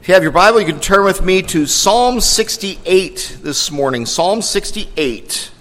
If you have your Bible, you can turn with me to Psalm 68 this morning. Psalm 68.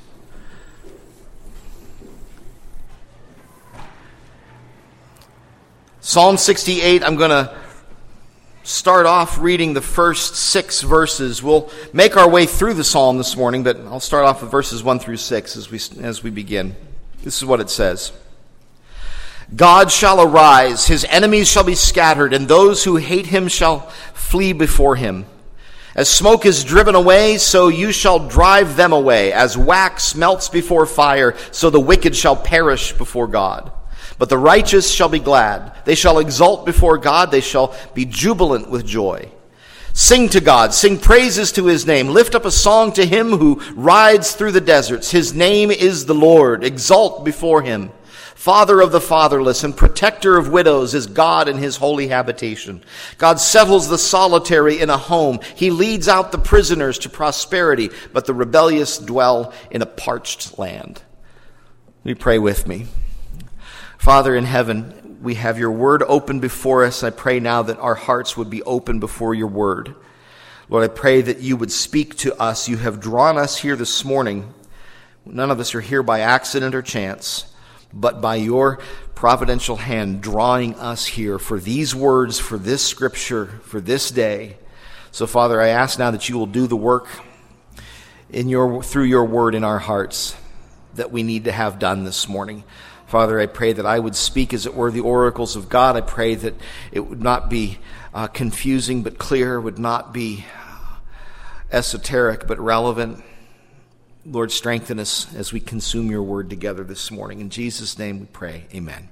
Psalm 68, I'm going to start off reading the first 6 verses. We'll make our way through the psalm this morning, but I'll start off with verses 1 through 6 as we begin. This is what it says. God shall arise, his enemies shall be scattered, and those who hate him shall flee before him. As smoke is driven away, so you shall drive them away. As wax melts before fire, so the wicked shall perish before God. But the righteous shall be glad. They shall exult before God. They shall be jubilant with joy. Sing to God. Sing praises to his name. Lift up a song to him who rides through the deserts. His name is the Lord. Exult before him. Father of the fatherless and protector of widows is God in his holy habitation. God settles the solitary in a home. He leads out the prisoners to prosperity, but the rebellious dwell in a parched land. Will you pray with me? Father in heaven, we have your word open before us. I pray now that our hearts would be open before your word. Lord, I pray that you would speak to us. You have drawn us here this morning. None of us are here by accident or chance, but by your providential hand drawing us here for these words, for this scripture, for this day. So, Father, I ask now that you will do the work through your word in our hearts that we need to have done this morning. Father, I pray that I would speak as it were the oracles of God. I pray that it would not be confusing but clear, would not be esoteric but relevant. Lord, strengthen us as we consume your word together this morning. In Jesus' name we pray. Amen.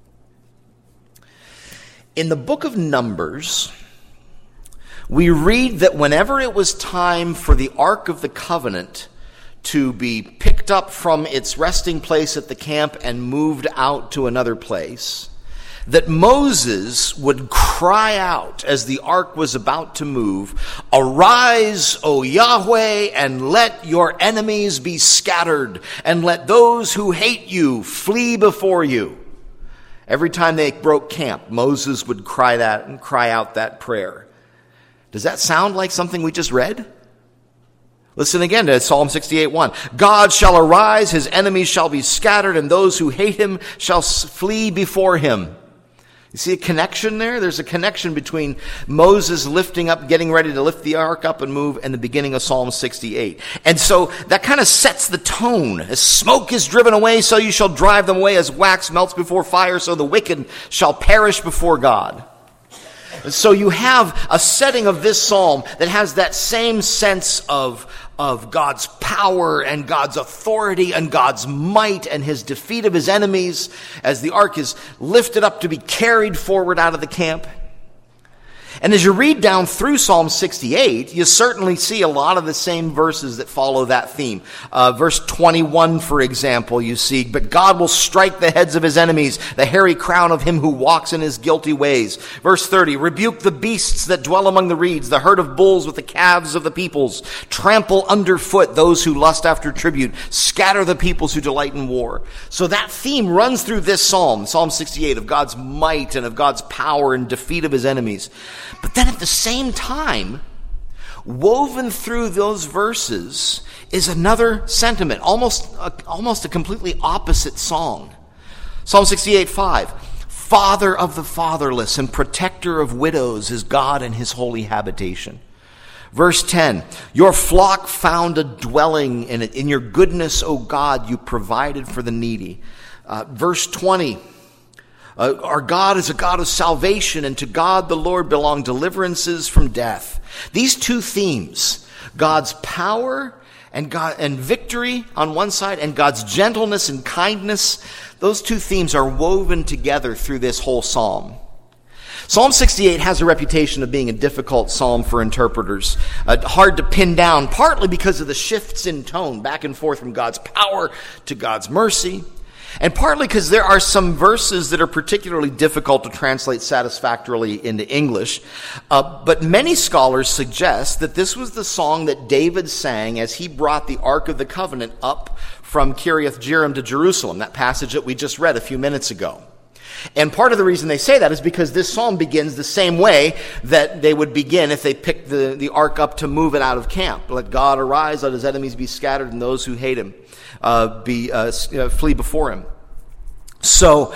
In the book of Numbers, we read that whenever it was time for the Ark of the Covenant to be picked up from its resting place at the camp and moved out to another place, that Moses would cry out as the ark was about to move, "Arise, O Yahweh, and let your enemies be scattered, and let those who hate you flee before you." Every time they broke camp, Moses would cry out that prayer. Does that sound like something we just read? Listen again to Psalm 68:1. God shall arise, his enemies shall be scattered, and those who hate him shall flee before him. You see a connection there? There's a connection between Moses getting ready to lift the ark up and move, and the beginning of Psalm 68. And so that kind of sets the tone. As smoke is driven away, so you shall drive them away. As wax melts before fire, so the wicked shall perish before God. And so you have a setting of this psalm that has that same sense of God's power and God's authority and God's might and his defeat of his enemies as the ark is lifted up to be carried forward out of the camp. And as you read down through Psalm 68, you certainly see a lot of the same verses that follow that theme. Verse 21, for example, you see, "But God will strike the heads of his enemies, the hairy crown of him who walks in his guilty ways." Verse 30, "Rebuke the beasts that dwell among the reeds, the herd of bulls with the calves of the peoples. Trample underfoot those who lust after tribute. Scatter the peoples who delight in war." So that theme runs through this psalm, Psalm 68, of God's might and of God's power and defeat of his enemies. But then at the same time, woven through those verses is another sentiment, almost a completely opposite song. Psalm 68:5, "Father of the fatherless and protector of widows is God in his holy habitation." Verse 10, "Your flock found a dwelling in it. In your goodness, O God, you provided for the needy." Verse 20, "Our God is a God of salvation, and to God the Lord belong deliverances from death." These two themes, God's power and victory on one side, and God's gentleness and kindness, those two themes are woven together through this whole psalm. Psalm 68 has a reputation of being a difficult psalm for interpreters, hard to pin down, partly because of the shifts in tone back and forth from God's power to God's mercy, and partly because there are some verses that are particularly difficult to translate satisfactorily into English. But many scholars suggest that this was the song that David sang as he brought the Ark of the Covenant up from Kiriath Jearim to Jerusalem, that passage that we just read a few minutes ago. And part of the reason they say that is because this psalm begins the same way that they would begin if they picked the ark up to move it out of camp. Let God arise, let his enemies be scattered, and those who hate him flee before him. So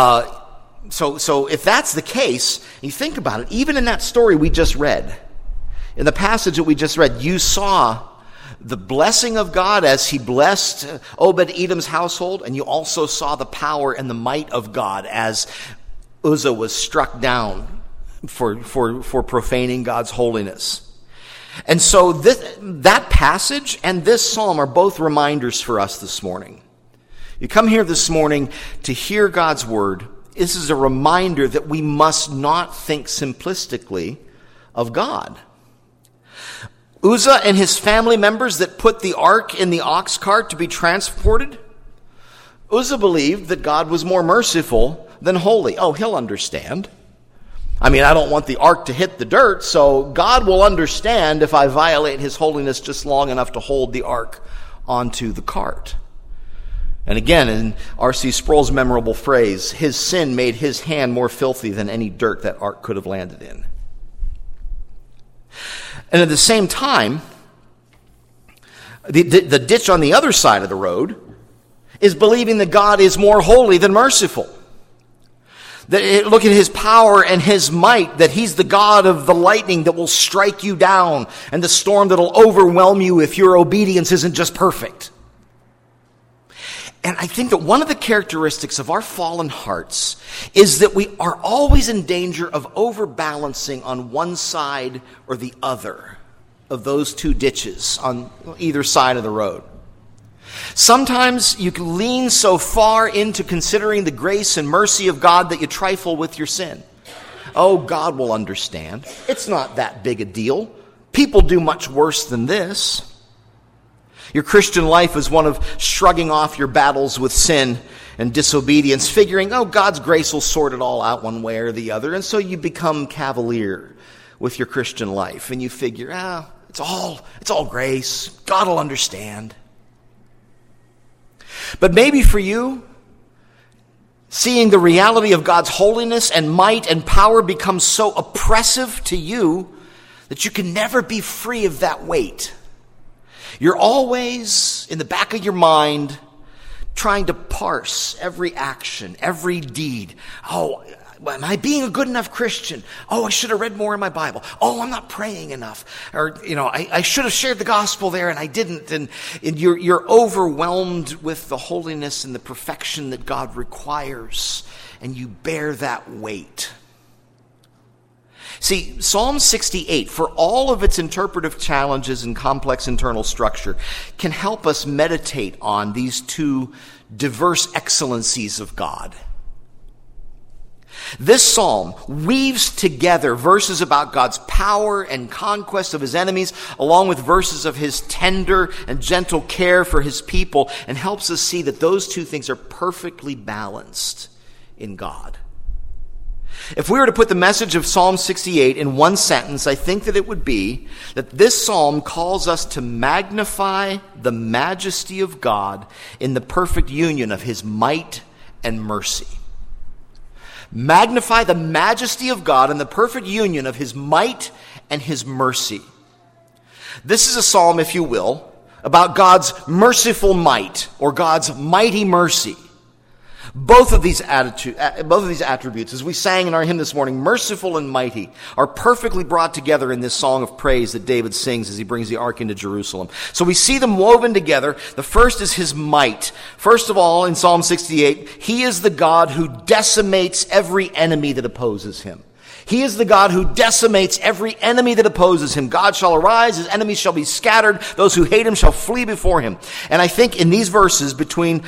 if that's the case, you think about it, even in that story we just read, in the passage that we just read, you saw the blessing of God as he blessed Obed-Edom's household, and you also saw the power and the might of God as Uzzah was struck down for profaning God's holiness. And so that passage and this psalm are both reminders for us this morning. You come here this morning to hear God's word. This is a reminder that we must not think simplistically of God. Uzzah and his family members that put the ark in the ox cart to be transported, Uzzah believed that God was more merciful than holy. Oh, he'll understand. I mean, I don't want the ark to hit the dirt, so God will understand if I violate his holiness just long enough to hold the ark onto the cart. And again, in R.C. Sproul's memorable phrase, his sin made his hand more filthy than any dirt that ark could have landed in. And at the same time, the ditch on the other side of the road is believing that God is more holy than merciful. Look at his power and his might, that he's the God of the lightning that will strike you down and the storm that will overwhelm you if your obedience isn't just perfect. And I think that one of the characteristics of our fallen hearts is that we are always in danger of overbalancing on one side or the other of those two ditches on either side of the road. Sometimes you can lean so far into considering the grace and mercy of God that you trifle with your sin. Oh, God will understand. It's not that big a deal. People do much worse than this. Your Christian life is one of shrugging off your battles with sin and disobedience, figuring, oh, God's grace will sort it all out one way or the other. And so you become cavalier with your Christian life. And you figure, it's all grace. God will understand. But maybe for you, seeing the reality of God's holiness and might and power becomes so oppressive to you that you can never be free of that weight. You're always, in the back of your mind, trying to parse every action, every deed. Oh, am I being a good enough Christian? Oh, I should have read more in my Bible. Oh, I'm not praying enough. Or, I should have shared the gospel there and I didn't. And you're overwhelmed with the holiness and the perfection that God requires. And you bear that weight. See, Psalm 68, for all of its interpretive challenges and complex internal structure, can help us meditate on these two diverse excellencies of God. This psalm weaves together verses about God's power and conquest of his enemies, along with verses of his tender and gentle care for his people, and helps us see that those two things are perfectly balanced in God. If we were to put the message of Psalm 68 in one sentence, I think that it would be that this psalm calls us to magnify the majesty of God in the perfect union of his might and mercy. Magnify the majesty of God in the perfect union of his might and his mercy. This is a psalm, if you will, about God's merciful might or God's mighty mercy. Both of these attributes, as we sang in our hymn this morning, merciful and mighty, are perfectly brought together in this song of praise that David sings as he brings the ark into Jerusalem. So we see them woven together. The first is his might. First of all, in Psalm 68, he is the God who decimates every enemy that opposes him. He is the God who decimates every enemy that opposes him. God shall arise, his enemies shall be scattered, those who hate him shall flee before him. And I think in these verses throughout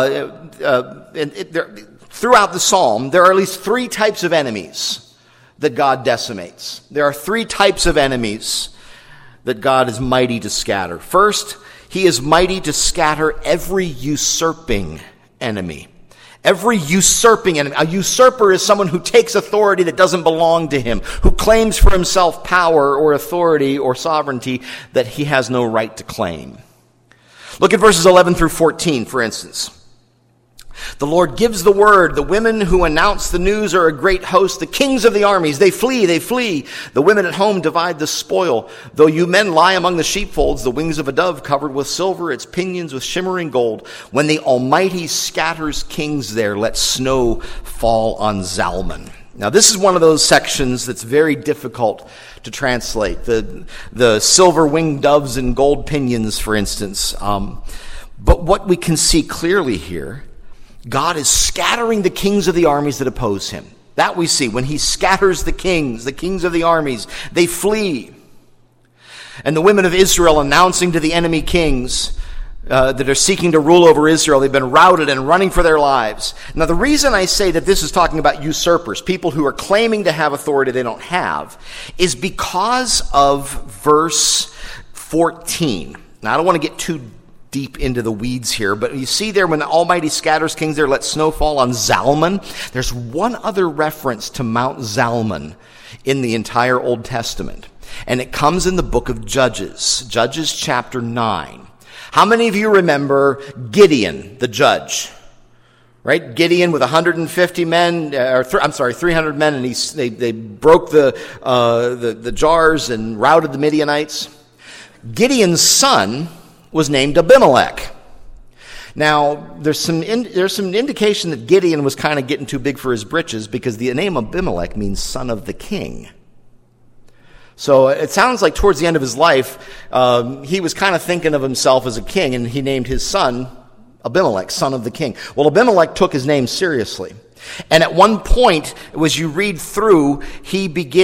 the psalm, there are at least three types of enemies that God decimates. There are three types of enemies that God is mighty to scatter. First, he is mighty to scatter every usurping enemy. Every usurping enemy. A usurper is someone who takes authority that doesn't belong to him, who claims for himself power or authority or sovereignty that he has no right to claim. Look at verses 11 through 14, for instance. The Lord gives the word. The women who announce the news are a great host. The kings of the armies, they flee, they flee. The women at home divide the spoil. Though you men lie among the sheepfolds, the wings of a dove covered with silver, its pinions with shimmering gold. When the Almighty scatters kings there, let snow fall on Zalman. Now, this is one of those sections that's very difficult to translate. The silver-winged doves and gold pinions, for instance. But what we can see clearly here, God is scattering the kings of the armies that oppose him. That we see. When he scatters the kings of the armies, they flee. And the women of Israel announcing to the enemy kings that are seeking to rule over Israel, they've been routed and running for their lives. Now, the reason I say that this is talking about usurpers, people who are claiming to have authority they don't have, is because of verse 14. Now, I don't want to get too deep into the weeds here, but you see there when the Almighty scatters kings there, let snow fall on Zalman. There's one other reference to Mount Zalman in the entire Old Testament, and it comes in the book of Judges chapter 9. How many of you remember Gideon, the judge? Right? Gideon with 150 men, 300 men, and they broke the jars and routed the Midianites. Gideon's son was named Abimelech. Now, there's some indication that Gideon was kind of getting too big for his britches, because the name Abimelech means son of the king. So it sounds like towards the end of his life, he was kind of thinking of himself as a king, and he named his son Abimelech, son of the king. Well, Abimelech took his name seriously. And at one point, as you read through, he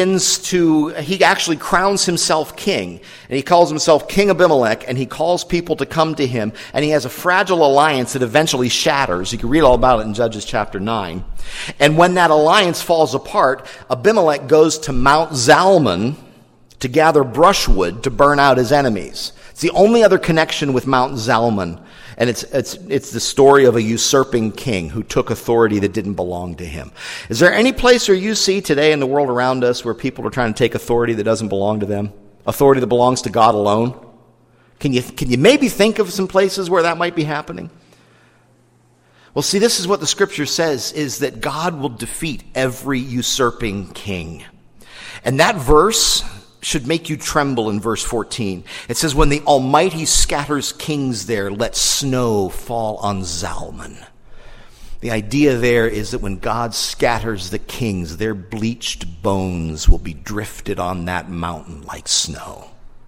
actually crowns himself king. And he calls himself King Abimelech, and he calls people to come to him. And he has a fragile alliance that eventually shatters. You can read all about it in Judges chapter 9. And when that alliance falls apart, Abimelech goes to Mount Zalman to gather brushwood to burn out his enemies. It's the only other connection with Mount Zalman. And it's the story of a usurping king who took authority that didn't belong to him. Is there any place where you see today in the world around us where people are trying to take authority that doesn't belong to them? Authority that belongs to God alone? Can you maybe think of some places where that might be happening? Well, see, this is what the scripture says, is that God will defeat every usurping king. And that verse should make you tremble in verse 14. It says, when the Almighty scatters kings there, let snow fall on Zalman. The idea there is that when God scatters the kings, their bleached bones will be drifted on that mountain like snow.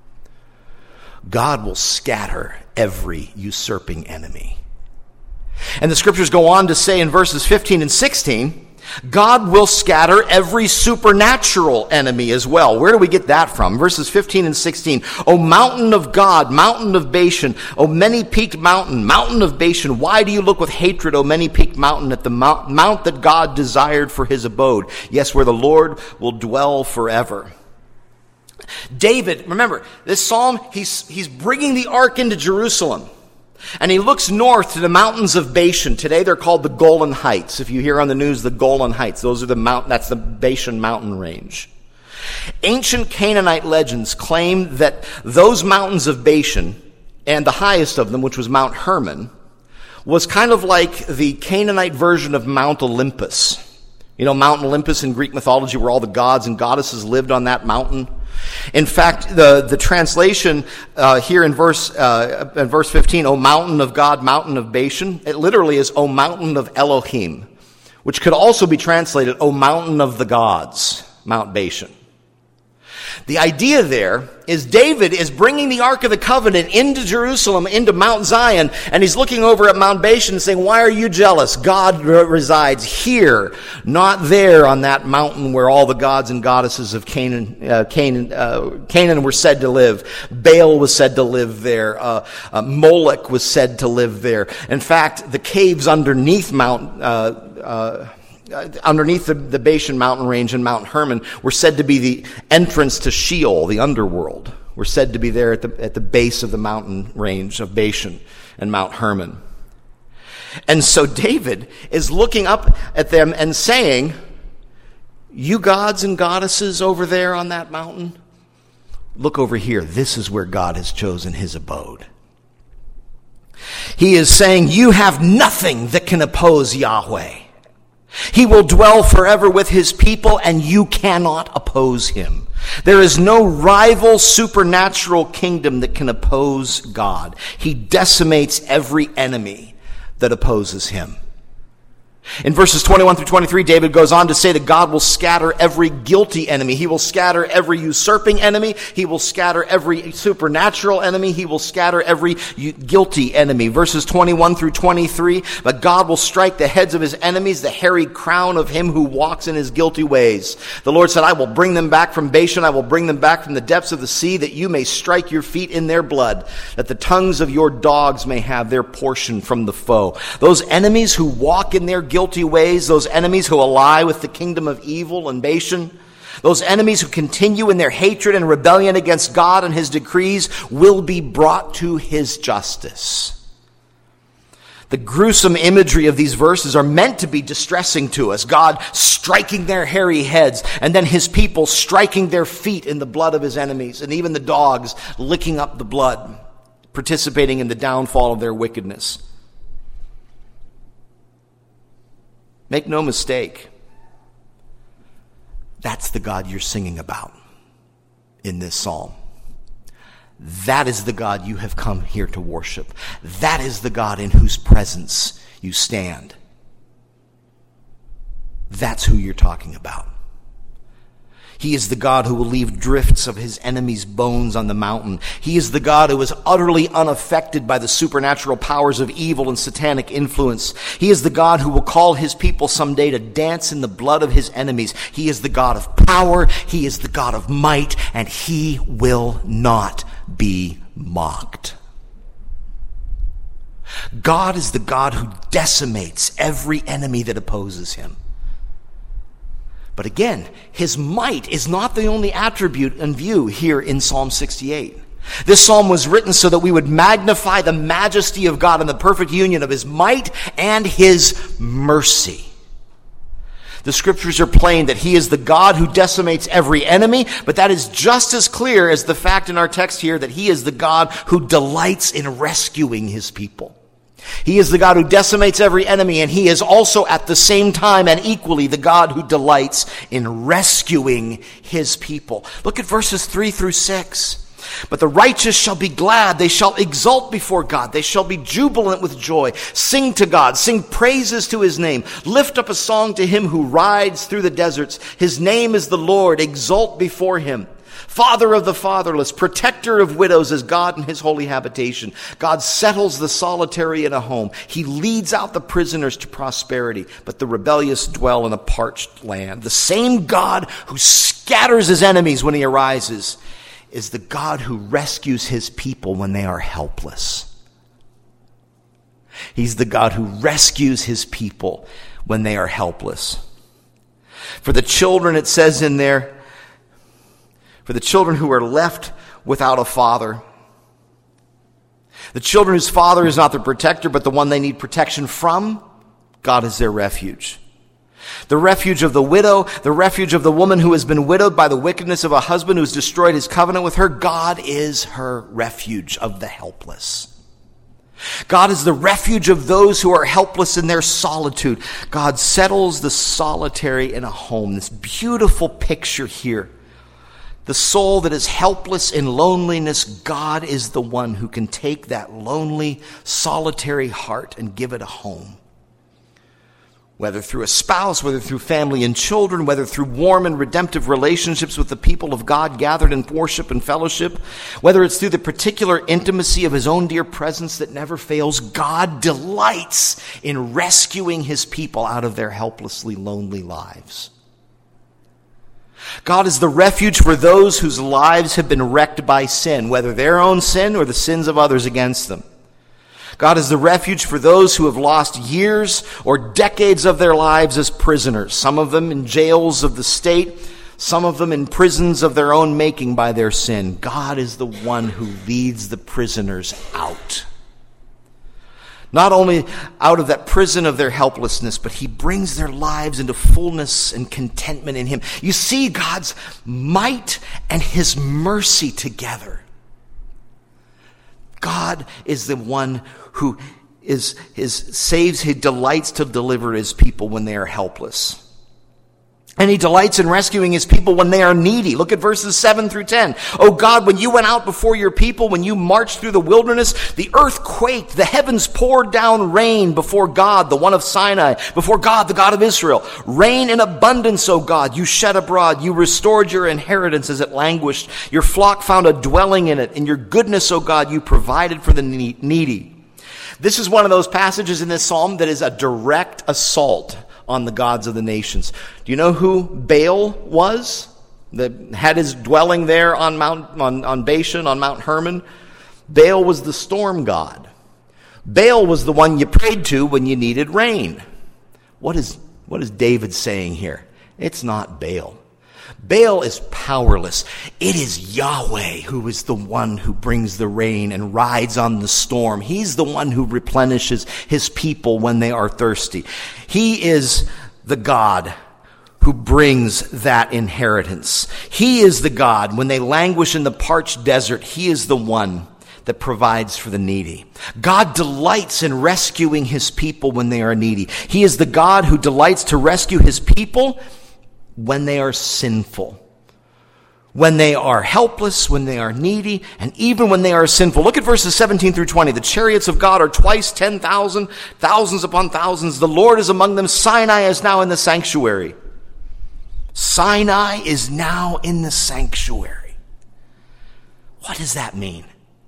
God will scatter every usurping enemy. And the scriptures go on to say in verses 15 and 16, God will scatter every supernatural enemy as well. Where do we get that from? Verses 15 and 16. O mountain of God, mountain of Bashan, O many-peaked mountain, mountain of Bashan, why do you look with hatred, O many-peaked mountain, at the mount that God desired for his abode? Yes, where the Lord will dwell forever. David, remember, this psalm, he's bringing the ark into Jerusalem. And he looks north to the mountains of Bashan. Today they're called the Golan Heights. If you hear on the news the Golan Heights, that's the Bashan mountain range. Ancient Canaanite legends claim that those mountains of Bashan, and the highest of them, which was Mount Hermon, was kind of like the Canaanite version of Mount Olympus. You know, Mount Olympus in Greek mythology, where all the gods and goddesses lived on that mountain. In fact, the translation here in verse 15, O mountain of God, mountain of Bashan, it literally is O mountain of Elohim, which could also be translated O mountain of the gods, Mount Bashan. The idea there is David is bringing the Ark of the Covenant into Jerusalem, into Mount Zion, and he's looking over at Mount Bashan and saying, why are you jealous? God resides here, not there on that mountain where all the gods and goddesses of Canaan were said to live. Baal was said to live there. Moloch was said to live there. In fact, the caves underneath underneath the Bashan mountain range and Mount Hermon were said to be the entrance to Sheol, the underworld. Were said to be there at the base of the mountain range of Bashan and Mount Hermon. And so David is looking up at them and saying, you gods and goddesses over there on that mountain, look over here. This is where God has chosen his abode. He is saying, you have nothing that can oppose Yahweh. He will dwell forever with his people, and you cannot oppose him. There is no rival supernatural kingdom that can oppose God. He decimates every enemy that opposes him. In verses 21 through 23, David goes on to say that God will scatter every guilty enemy. He will scatter every usurping enemy. He will scatter every supernatural enemy. He will scatter every guilty enemy. Verses 21 through 23, but God will strike the heads of his enemies, the hairy crown of him who walks in his guilty ways. The Lord said, I will bring them back from Bashan. I will bring them back from the depths of the sea, that you may strike your feet in their blood, that the tongues of your dogs may have their portion from the foe. Those enemies who walk in their guilty ways, those enemies who ally with the kingdom of evil and Bashan, those enemies who continue in their hatred and rebellion against God and his decrees, will be brought to his justice. The gruesome imagery of these verses are meant to be distressing to us. God striking their hairy heads, and then his people striking their feet in the blood of his enemies, and even the dogs licking up the blood, participating in the downfall of their wickedness. Make no mistake, that's the God you're singing about in this psalm. That is the God you have come here to worship. That is the God in whose presence you stand. That's who you're talking about. He is the God who will leave drifts of his enemies' bones on the mountain. He is the God who is utterly unaffected by the supernatural powers of evil and satanic influence. He is the God who will call his people someday to dance in the blood of his enemies. He is the God of power. He is the God of might, and he will not be mocked. God is the God who decimates every enemy that opposes him. But again, his might is not the only attribute in view here in Psalm 68. This psalm was written so that we would magnify the majesty of God and the perfect union of his might and his mercy. The scriptures are plain that he is the God who decimates every enemy, but that is just as clear as the fact in our text here that he is the God who delights in rescuing his people. He is the God who decimates every enemy, and he is also at the same time and equally the God who delights in rescuing his people. Look at verses 3 through 6. But the righteous shall be glad. They shall exult before God. They shall be jubilant with joy. Sing to God. Sing praises to his name. Lift up a song to him who rides through the deserts. His name is the Lord. Exult before him. Father of the fatherless, protector of widows is God in his holy habitation. God settles the solitary in a home. He leads out the prisoners to prosperity, but the rebellious dwell in a parched land. The same God who scatters his enemies when he arises is the God who rescues his people when they are helpless. He's the God who rescues his people when they are helpless. For the children, it says in there, for the children who are left without a father, the children whose father is not their protector, but the one they need protection from, God is their refuge. The refuge of the widow, the refuge of the woman who has been widowed by the wickedness of a husband who has destroyed his covenant with her, God is her refuge of the helpless. God is the refuge of those who are helpless in their solitude. God settles the solitary in a home. This beautiful picture here. The soul that is helpless in loneliness, God is the one who can take that lonely, solitary heart and give it a home. Whether through a spouse, whether through family and children, whether through warm and redemptive relationships with the people of God gathered in worship and fellowship, whether it's through the particular intimacy of his own dear presence that never fails, God delights in rescuing his people out of their helplessly lonely lives. God is the refuge for those whose lives have been wrecked by sin, whether their own sin or the sins of others against them. God is the refuge for those who have lost years or decades of their lives as prisoners, some of them in jails of the state, some of them in prisons of their own making by their sin. God is the one who leads the prisoners out. Not only out of that prison of their helplessness, but he brings their lives into fullness and contentment in him. You see God's might and his mercy together. God God is the one who saves, he delights to deliver his people when they are helpless. And he delights in rescuing his people when they are needy. Look at verses 7 through 10. Oh God, when you went out before your people, when you marched through the wilderness, the earth quaked, the heavens poured down rain before God, the one of Sinai, before God, the God of Israel. Rain in abundance, O God, you shed abroad. You restored your inheritance as it languished. Your flock found a dwelling in it. In your goodness, O God, you provided for the needy. This is one of those passages in this psalm that is a direct assault on the gods of the nations. Do you know who Baal was? That had his dwelling there on Bashan, on Mount Hermon? Baal was the storm god. Baal was the one you prayed to when you needed rain. What is David saying here? It's not Baal. Baal is powerless. It is Yahweh who is the one who brings the rain and rides on the storm. He's the one who replenishes his people when they are thirsty. He is the God who brings that inheritance. He is the God. When they languish in the parched desert, he is the one that provides for the needy. God delights in rescuing his people when they are needy. He is the God who delights to rescue his people when they are sinful, when they are helpless, when they are needy, and even when they are sinful. Look at verses 17 through 20. The chariots of God are twice 10,000, thousands upon thousands. The Lord is among them. Sinai is now in the sanctuary. Sinai is now in the sanctuary. What does that mean?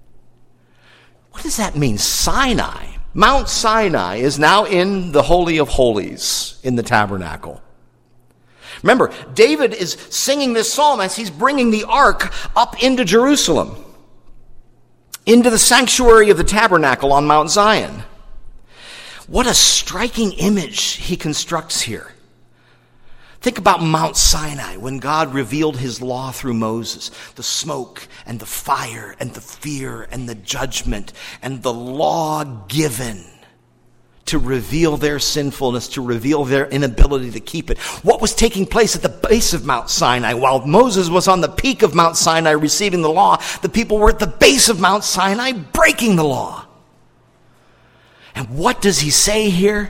What does that mean? Sinai, Mount Sinai, is now in the Holy of Holies in the tabernacle. Remember, David is singing this psalm as he's bringing the ark up into Jerusalem, into the sanctuary of the tabernacle on Mount Zion. What a striking image he constructs here. Think about Mount Sinai when God revealed his law through Moses. The smoke and the fire and the fear and the judgment and the law given to reveal their sinfulness, to reveal their inability to keep it. What was taking place at the base of Mount Sinai? While Moses was on the peak of Mount Sinai receiving the law, the people were at the base of Mount Sinai breaking the law. And what does he say here?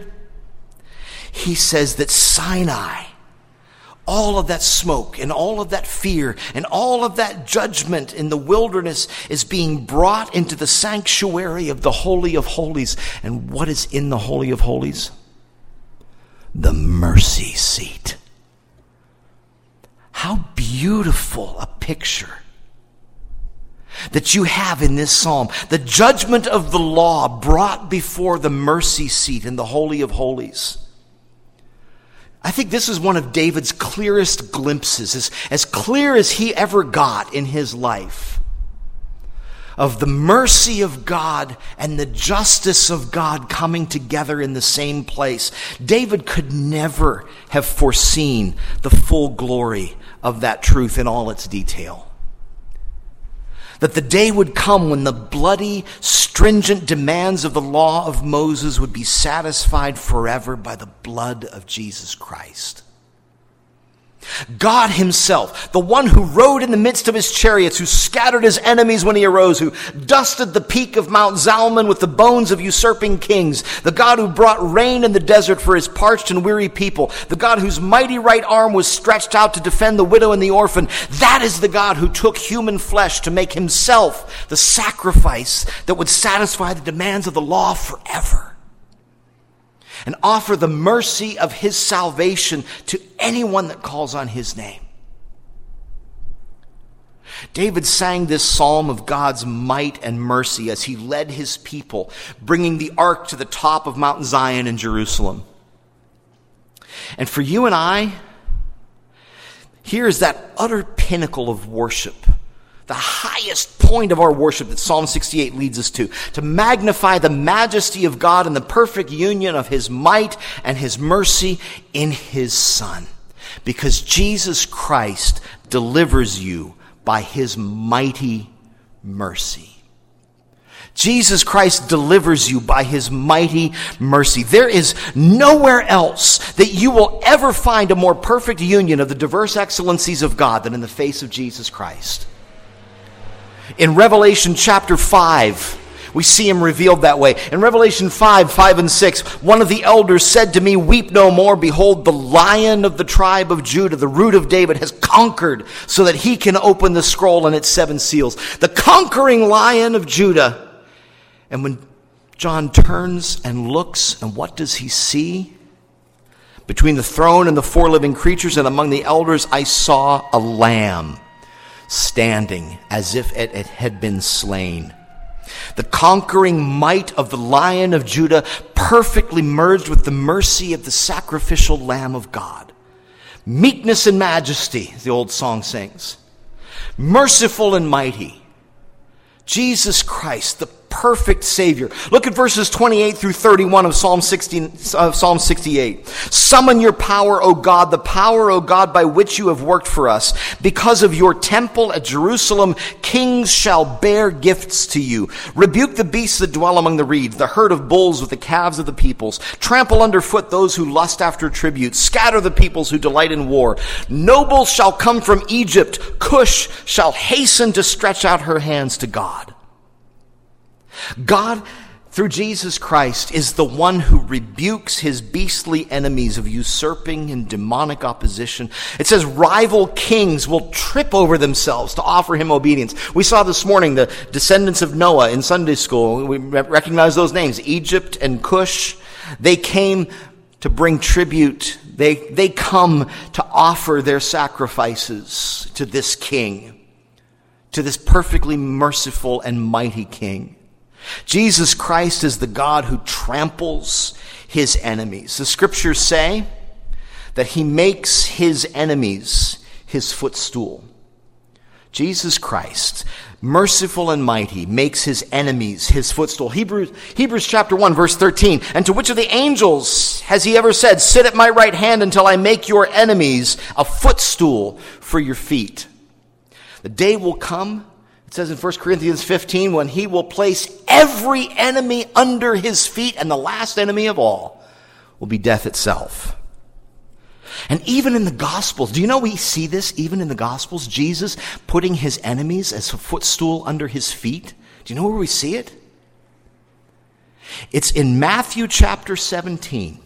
He says that Sinai, all of that smoke and all of that fear and all of that judgment in the wilderness is being brought into the sanctuary of the Holy of Holies. And what is in the Holy of Holies? The mercy seat. How beautiful a picture that you have in this psalm. The judgment of the law brought before the mercy seat in the Holy of Holies. I think this is one of David's clearest glimpses, as clear as he ever got in his life, of the mercy of God and the justice of God coming together in the same place. David could never have foreseen the full glory of that truth in all its detail. That the day would come when the bloody, stringent demands of the law of Moses would be satisfied forever by the blood of Jesus Christ. God himself, the one who rode in the midst of his chariots, who scattered his enemies when he arose, who dusted the peak of Mount Zalmon with the bones of usurping kings, the God who brought rain in the desert for his parched and weary people, the God whose mighty right arm was stretched out to defend the widow and the orphan, that is the God who took human flesh to make himself the sacrifice that would satisfy the demands of the law forever, and offer the mercy of his salvation to anyone that calls on his name. David sang this psalm of God's might and mercy as he led his people, bringing the ark to the top of Mount Zion in Jerusalem. And for you and I, here is that utter pinnacle of worship, the highest point of our worship that Psalm 68 leads us to magnify the majesty of God and the perfect union of his might and his mercy in his Son. Because Jesus Christ delivers you by his mighty mercy. Jesus Christ delivers you by his mighty mercy. There is nowhere else that you will ever find a more perfect union of the diverse excellencies of God than in the face of Jesus Christ. In Revelation chapter 5, we see him revealed that way. In Revelation 5 and 6, one of the elders said to me, "Weep no more. Behold, the Lion of the tribe of Judah, the Root of David, has conquered so that he can open the scroll and its 7 seals." The conquering Lion of Judah. And when John turns and looks, and what does he see? Between the throne and the 4 living creatures and among the elders, I saw a lamb standing as if it had been slain. The conquering might of the Lion of Judah perfectly merged with the mercy of the sacrificial Lamb of God. Meekness and majesty, the old song sings. Merciful and mighty. Jesus Christ, the perfect Savior. Look at verses 28 through 31 of Psalm 68. Summon your power, O God, the power, O God, by which you have worked for us. Because of your temple at Jerusalem, kings shall bear gifts to you. Rebuke the beasts that dwell among the reeds, the herd of bulls with the calves of the peoples. Trample underfoot those who lust after tribute. Scatter the peoples who delight in war. Nobles shall come from Egypt. Cush shall hasten to stretch out her hands to God. God, through Jesus Christ, is the one who rebukes his beastly enemies of usurping and demonic opposition. It says rival kings will trip over themselves to offer him obedience. We saw this morning the descendants of Noah in Sunday school. We recognize those names, Egypt and Cush. They came to bring tribute. They come to offer their sacrifices to this king, to this perfectly merciful and mighty king. Jesus Christ is the God who tramples his enemies. The scriptures say that he makes his enemies his footstool. Jesus Christ, merciful and mighty, makes his enemies his footstool. Hebrews chapter 1, verse 13. And to which of the angels has he ever said, "Sit at my right hand until I make your enemies a footstool for your feet"? The day will come, it says in 1 Corinthians 15, when he will place every enemy under his feet, and the last enemy of all will be death itself. And even in the Gospels, do you know we see this even in the Gospels? Jesus putting his enemies as a footstool under his feet. Do you know where we see it? It's in Matthew chapter 17.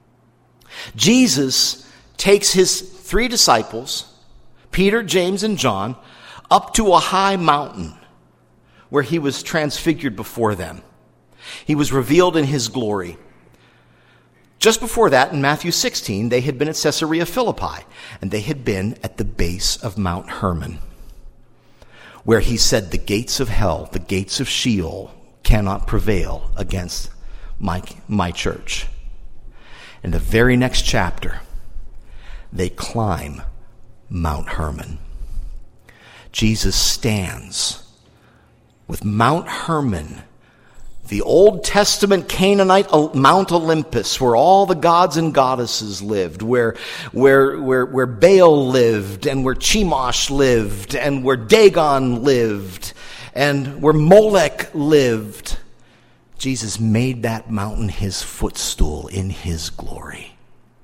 Jesus takes his 3 disciples, Peter, James, and John, up to a high mountain where he was transfigured before them. He was revealed in his glory. Just before that, in Matthew 16, they had been at Caesarea Philippi, and they had been at the base of Mount Hermon, where he said, "The gates of hell, the gates of Sheol cannot prevail against my church." In the very next chapter, they climb Mount Hermon. Jesus stands with Mount Hermon, the Old Testament Canaanite Mount Olympus, where all the gods and goddesses lived, where Baal lived, and where Chemosh lived, and where Dagon lived, and where Molech lived. Jesus made that mountain his footstool in his glory.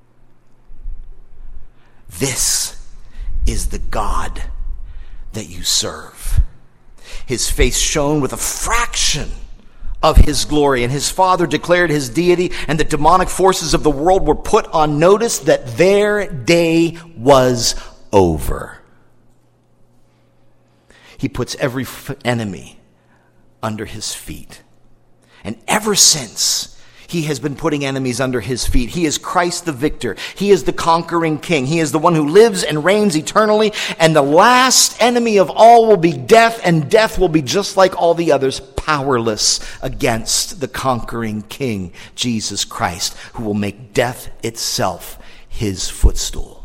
This is the God that you serve. His face shone with a fraction of his glory, and his Father declared his deity, and the demonic forces of the world were put on notice that their day was over. He puts every enemy under his feet. And ever since, he has been putting enemies under his feet. He is Christ the victor. He is the conquering king. He is the one who lives and reigns eternally. And the last enemy of all will be death, and death will be just like all the others, powerless against the conquering king, Jesus Christ, who will make death itself his footstool.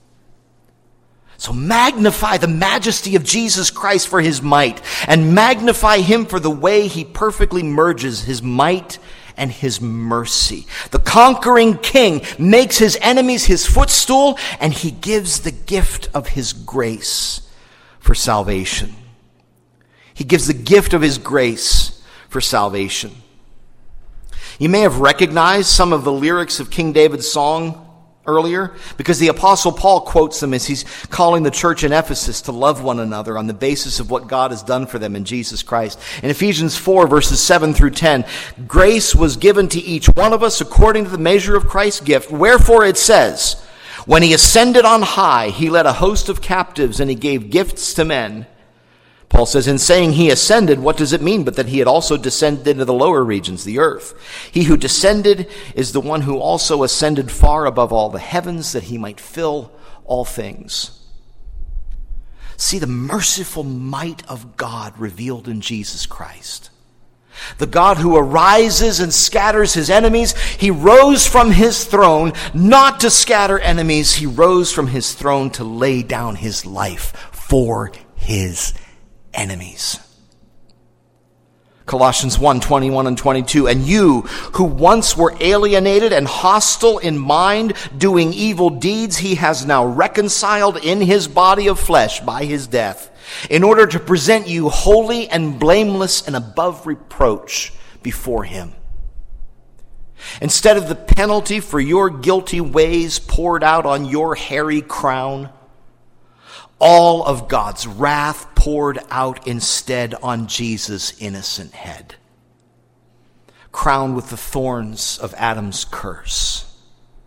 So magnify the majesty of Jesus Christ for his might, and magnify him for the way he perfectly merges his might and his mercy. The conquering king makes his enemies his footstool, and he gives the gift of his grace for salvation. He gives the gift of his grace for salvation. You may have recognized some of the lyrics of King David's song, earlier? Because the Apostle Paul quotes them as he's calling the church in Ephesus to love one another on the basis of what God has done for them in Jesus Christ. In Ephesians 4, verses 7 through 10, grace was given to each one of us according to the measure of Christ's gift. Wherefore it says, when he ascended on high, he led a host of captives and he gave gifts to men. Paul says, in saying he ascended, what does it mean but that he had also descended into the lower regions, the earth? He who descended is the one who also ascended far above all the heavens, that he might fill all things. See the merciful might of God revealed in Jesus Christ. The God who arises and scatters his enemies. He rose from his throne not to scatter enemies. He rose from his throne to lay down his life for his enemies. Colossians 1:21 and 22, and you who once were alienated and hostile in mind, doing evil deeds, he has now reconciled in his body of flesh by his death, in order to present you holy and blameless and above reproach before him. Instead of the penalty for your guilty ways poured out on your hairy crown, all of God's wrath poured out instead on Jesus' innocent head, crowned with the thorns of Adam's curse.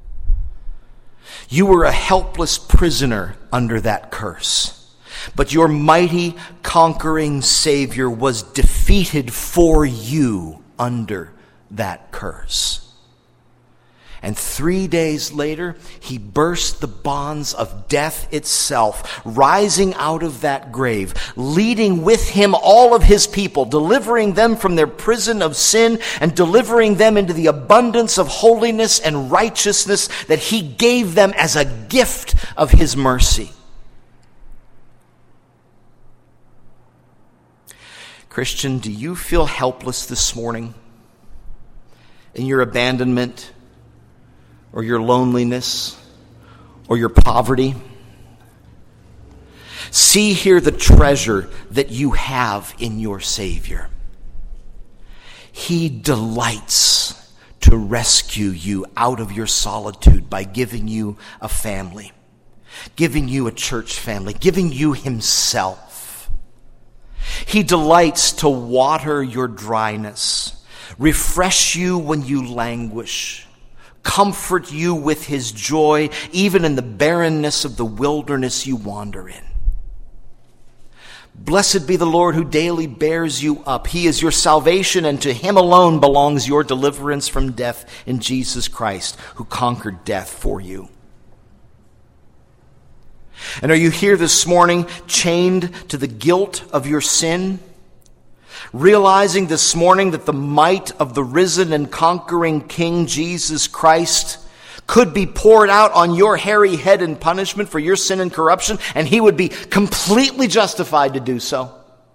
You were a helpless prisoner under that curse, but your mighty, conquering Savior was defeated for you under that curse. And 3 days later, he burst the bonds of death itself, rising out of that grave, leading with him all of his people, delivering them from their prison of sin and delivering them into the abundance of holiness and righteousness that he gave them as a gift of his mercy. Christian, do you feel helpless this morning in your abandonment, or your loneliness, or your poverty? See here the treasure that you have in your Savior. He delights to rescue you out of your solitude by giving you a family, giving you a church family, giving you himself. He delights to water your dryness, refresh you when you languish, comfort you with his joy, even in the barrenness of the wilderness you wander in. Blessed be the Lord who daily bears you up. He is your salvation, and to him alone belongs your deliverance from death in Jesus Christ, who conquered death for you. And are you here this morning chained to the guilt of your sin? Realizing this morning that the might of the risen and conquering King Jesus Christ could be poured out on your hairy head in punishment for your sin and corruption, and he would be completely justified to do so.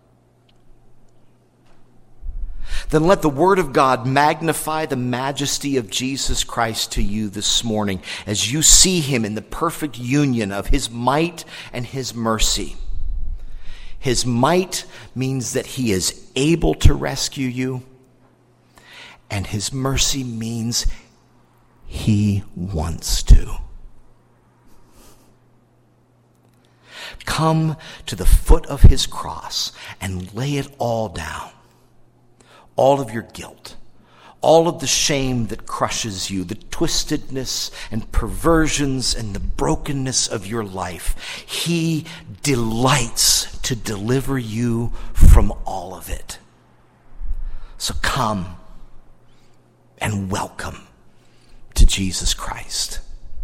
Then let the word of God magnify the majesty of Jesus Christ to you this morning as you see him in the perfect union of his might and his mercy. His might means that he is able to rescue you, and his mercy means he wants to. Come to the foot of his cross and lay it all down. All of your guilt, all of the shame that crushes you, the twistedness and perversions and the brokenness of your life. He delights to deliver you from all of it. So come and welcome to Jesus Christ.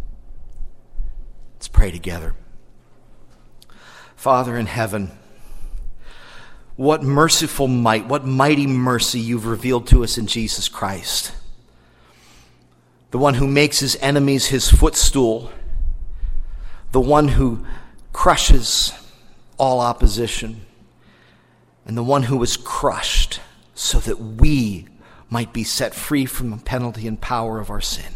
Let's pray together. Father in heaven, what merciful might, what mighty mercy you've revealed to us in Jesus Christ. The one who makes his enemies his footstool. The one who crushes all opposition. And the one who was crushed so that we might be set free from the penalty and power of our sin.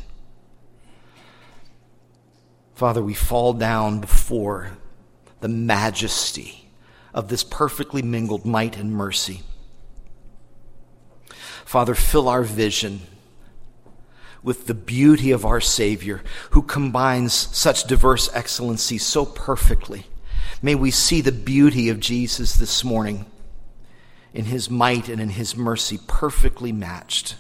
Father, we fall down before the majesty of this perfectly mingled might and mercy. Father, fill our vision with the beauty of our Savior, who combines such diverse excellencies so perfectly. May we see the beauty of Jesus this morning, in his might and in his mercy perfectly matched,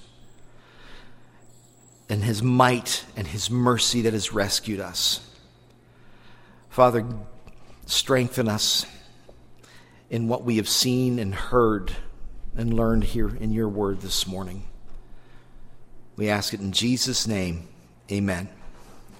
and his might and his mercy that has rescued us. Father, strengthen us in what we have seen and heard and learned here in your word this morning. We ask it in Jesus' name. Amen.